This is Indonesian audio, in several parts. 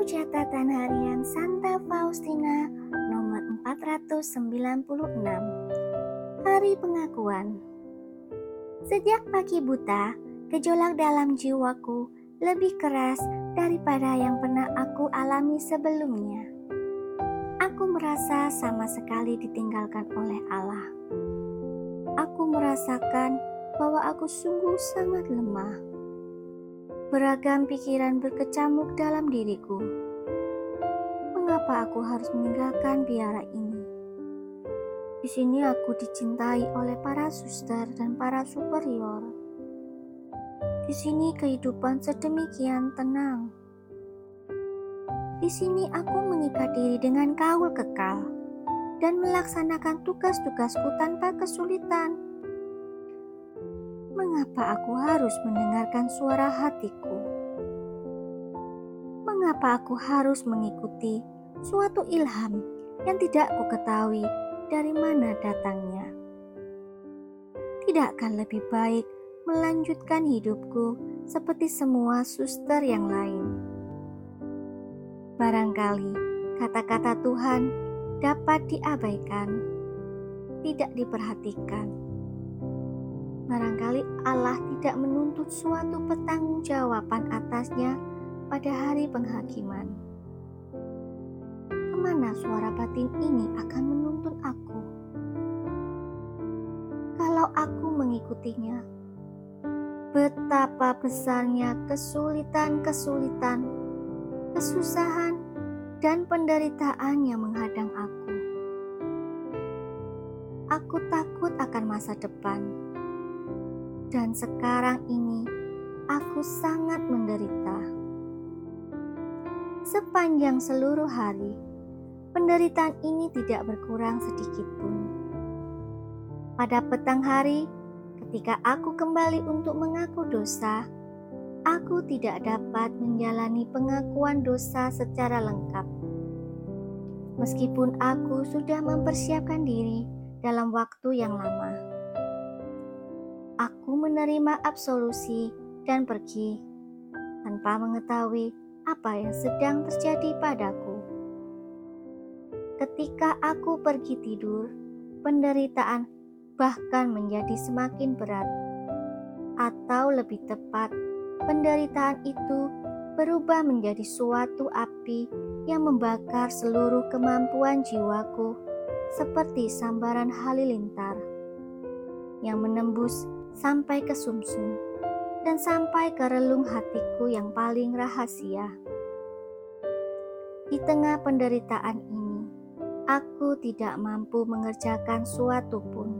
Catatan Harian Santa Faustina nomor 496. Hari Pengakuan. Sejak pagi buta, gejolak dalam jiwaku lebih keras daripada yang pernah aku alami sebelumnya. Aku merasa sama sekali ditinggalkan oleh Allah. Aku merasakan bahwa aku sungguh sangat lemah. Beragam pikiran berkecamuk dalam diriku. Mengapa aku harus meninggalkan biara ini? Di sini aku dicintai oleh para suster dan para superior. Di sini kehidupan sedemikian tenang. Di sini aku mengikat diri dengan kaul kekal dan melaksanakan tugas-tugasku tanpa kesulitan. Mengapa aku harus mendengarkan suara hatiku? Mengapa aku harus mengikuti suatu ilham yang tidak kuketahui dari mana datangnya? Tidakkah lebih baik melanjutkan hidupku seperti semua suster yang lain? Barangkali kata-kata Tuhan dapat diabaikan, tidak diperhatikan. Barangkali Allah tidak menuntut suatu pertanggungjawaban atasnya pada hari penghakiman. Kemana suara batin ini akan menuntun aku? Kalau aku mengikutinya, betapa besarnya kesulitan-kesulitan, kesusahan, dan penderitaan yang menghadang aku. Aku takut akan masa depan. Dan sekarang ini, aku sangat menderita. Sepanjang seluruh hari, penderitaan ini tidak berkurang sedikit pun. Pada petang hari, ketika aku kembali untuk mengaku dosa, aku tidak dapat menjalani pengakuan dosa secara lengkap. Meskipun aku sudah mempersiapkan diri dalam waktu yang lama. Aku menerima absolusi dan pergi tanpa mengetahui apa yang sedang terjadi padaku. Ketika aku pergi tidur, penderitaan bahkan menjadi semakin berat. Atau lebih tepat, penderitaan itu berubah menjadi suatu api yang membakar seluruh kemampuan jiwaku seperti sambaran halilintar yang menembus sampai ke sumsum dan sampai ke relung hatiku yang paling rahasia. Di tengah penderitaan ini, aku tidak mampu mengerjakan suatu pun.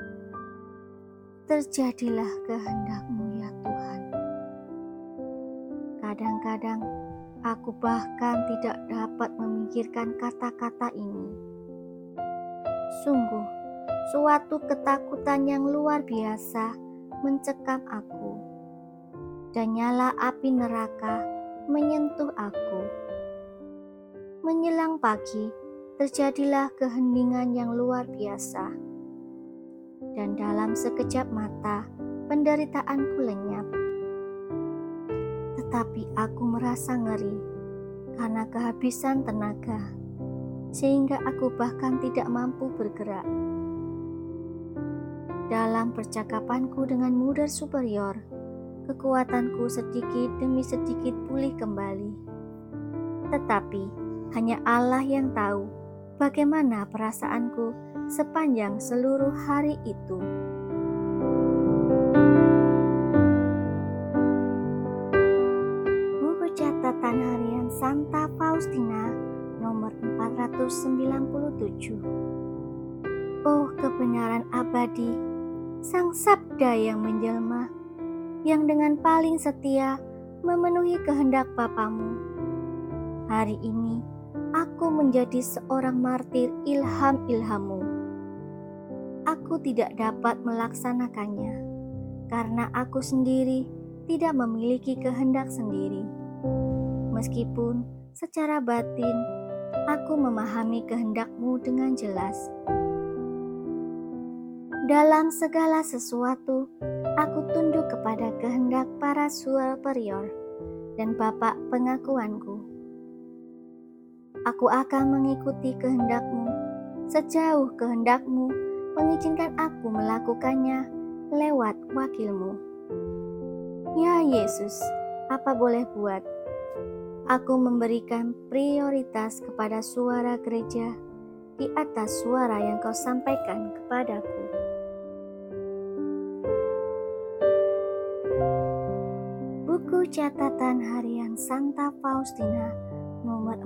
Terjadilah kehendak-Mu ya Tuhan. Kadang-kadang aku bahkan tidak dapat memikirkan kata-kata ini. Sungguh, suatu ketakutan yang luar biasa mencekam aku, dan nyala api neraka menyentuh aku. Menjelang pagi, terjadilah keheningan yang luar biasa, dan dalam sekejap mata, penderitaanku lenyap. Tetapi aku merasa ngeri karena kehabisan tenaga, sehingga aku bahkan tidak mampu bergerak. Dalam percakapanku dengan muda superior, kekuatanku sedikit demi sedikit pulih kembali. Tetapi hanya Allah yang tahu bagaimana perasaanku sepanjang seluruh hari itu. Buku Catatan Harian Santa Faustina nomor 497. Oh, kebenaran abadi, Sang Sabda yang menjelma, yang dengan paling setia memenuhi kehendak Bapamu. Hari ini, aku menjadi seorang martir ilham-ilham-Mu. Aku tidak dapat melaksanakannya, karena aku sendiri tidak memiliki kehendak sendiri. Meskipun secara batin, aku memahami kehendak-Mu dengan jelas. Dalam segala sesuatu, aku tunduk kepada kehendak para superior dan Bapak pengakuanku. Aku akan mengikuti kehendak-Mu, sejauh kehendak-Mu mengizinkan aku melakukannya lewat wakil-Mu. Ya Yesus, apa boleh buat? Aku memberikan prioritas kepada suara gereja di atas suara yang Kau sampaikan kepadaku. Buku catatan harian Santa Faustina nomor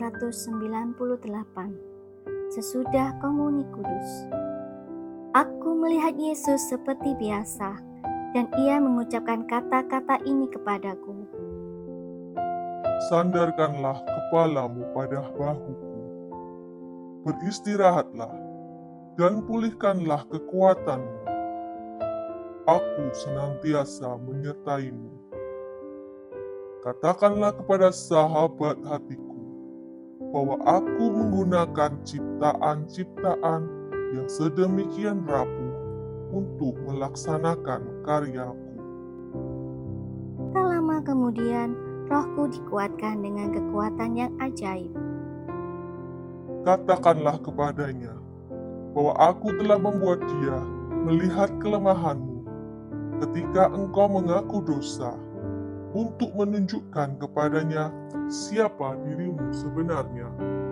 498. Sesudah Komuni Kudus. Aku melihat Yesus seperti biasa, dan Ia mengucapkan kata-kata ini kepadaku. Sandarkanlah kepalamu pada bahuku. Beristirahatlah dan pulihkanlah kekuatanmu. Aku senantiasa menyertaimu. Katakanlah kepada sahabat hatiku bahwa aku menggunakan ciptaan-ciptaan yang sedemikian rapuh untuk melaksanakan karyaku. Tak lama kemudian, rohku dikuatkan dengan kekuatan yang ajaib. Katakanlah kepadanya bahwa aku telah membuat dia melihat kelemahanmu ketika engkau mengaku dosa, untuk menunjukkan kepadanya siapa dirimu sebenarnya.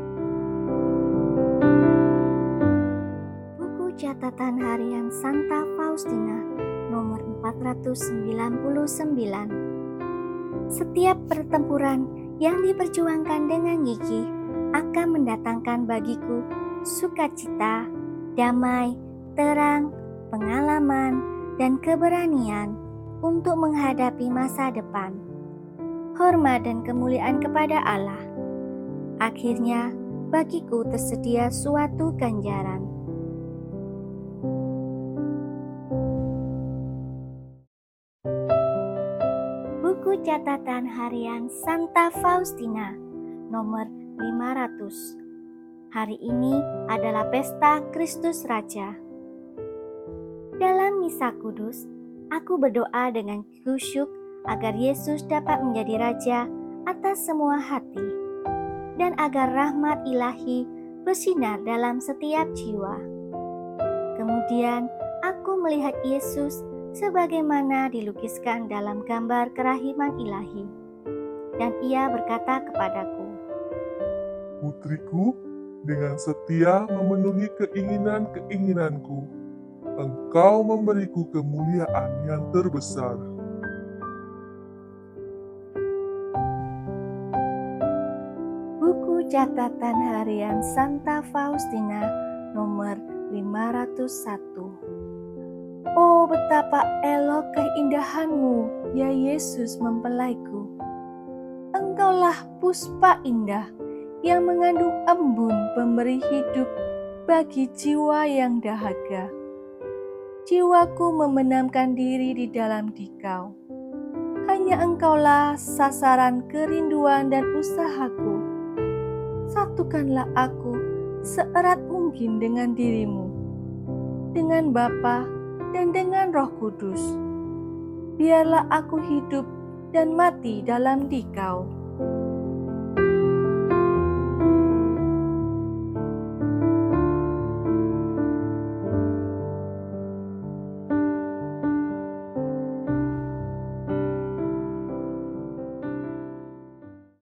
Buku catatan harian Santa Faustina nomor 499. Setiap pertempuran yang diperjuangkan dengan gigih akan mendatangkan bagiku sukacita, damai, terang, pengalaman, dan keberanian untuk menghadapi masa depan. Hormat dan kemuliaan kepada Allah. Akhirnya, bagiku tersedia suatu ganjaran. Buku catatan harian Santa Faustina nomor 500. Hari ini adalah pesta Kristus Raja. Dalam misa kudus, aku berdoa dengan khusyuk agar Yesus dapat menjadi Raja atas semua hati, dan agar rahmat ilahi bersinar dalam setiap jiwa. Kemudian aku melihat Yesus sebagaimana dilukiskan dalam gambar kerahiman ilahi, dan Ia berkata kepadaku, Putriku, dengan setia memenuhi keinginan-keinginanku, Engkau memberiku kemuliaan yang terbesar. Buku catatan harian Santa Faustina nomor 501. Oh, betapa elok keindahanmu, ya Yesus mempelaiku. Engkaulah puspa indah yang mengandung embun pemberi hidup bagi jiwa yang dahaga. Jiwaku membenamkan diri di dalam Dikau. Hanya Engkaulah sasaran kerinduan dan usahaku. Satukanlah aku seerat mungkin dengan dirimu, dengan Bapa dan dengan Roh Kudus. Biarlah aku hidup dan mati dalam Dikau.